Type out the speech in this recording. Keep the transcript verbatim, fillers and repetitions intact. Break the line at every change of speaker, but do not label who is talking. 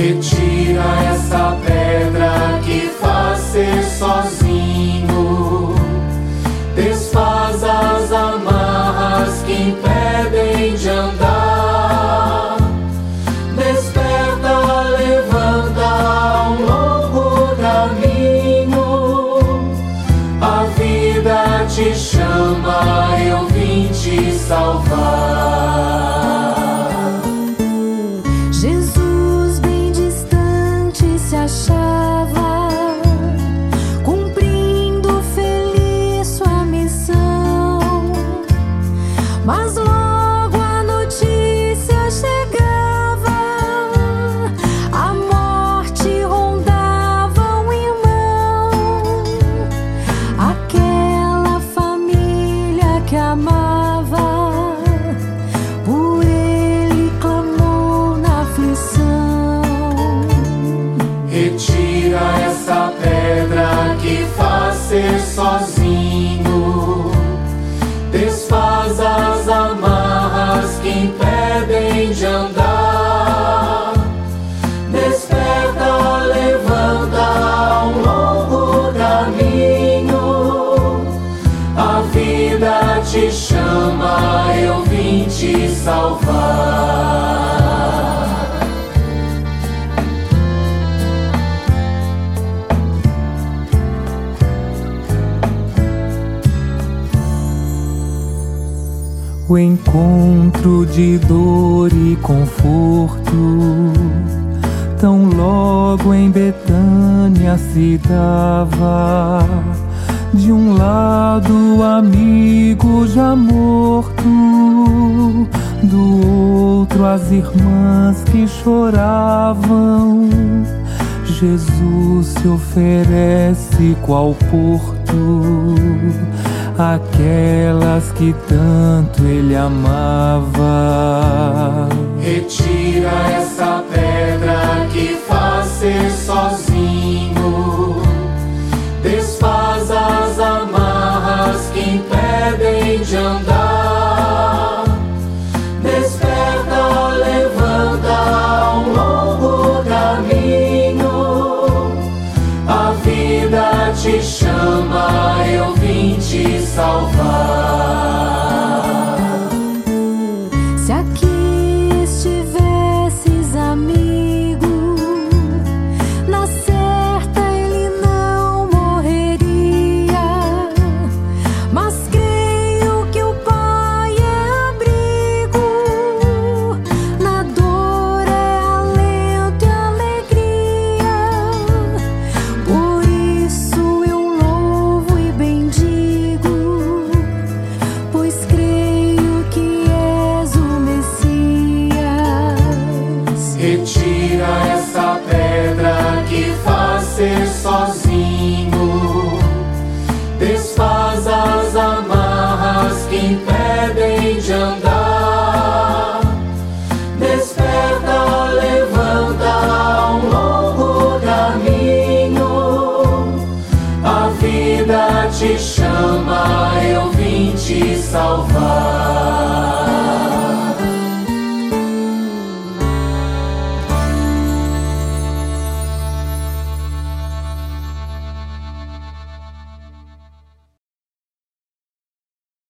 Retira essa pedra que faz ser sozinho. Desfaz as amarras que impedem de andar. Desperta, levanta um longo caminho. A vida te chama, eu vim te salvar.
Jesus bem distante se achava, cumprindo feliz sua missão. Mas logo a notícia chegava, a morte rondava um irmão. Aquela família que amava, por ele clamou na aflição.
Retira essa pedra que faz ser sozinho. Desfaz as amarras que impedem de andar. Desperta, levanta um longo caminho. A vida te chama, eu vim te salvar. O encontro de dor e conforto tão logo em Betânia se dava. De um lado o amigo já morto, do outro as irmãs que choravam. Jesus se oferece qual porto aquelas que tanto ele amava. Retira essa pedra que faz ser sozinho. Desfaz as amarras que impedem de andar. Desperta, levanta um longo caminho. A vida te chama, eu vim te salvar.
Se aqui estivesses, amigo, na certa ele não morreria. Mas creio que o Pai é abrigo, na dor é alento e alegria. Por isso eu louvo e bendigo, pois creio que és o Messias.
Retira essa pedra que faz ser sozinho. Desfaz as amarras que impedem de andar. Desperta, levanta um longo caminho. A vida te chama, eu vim te salvar.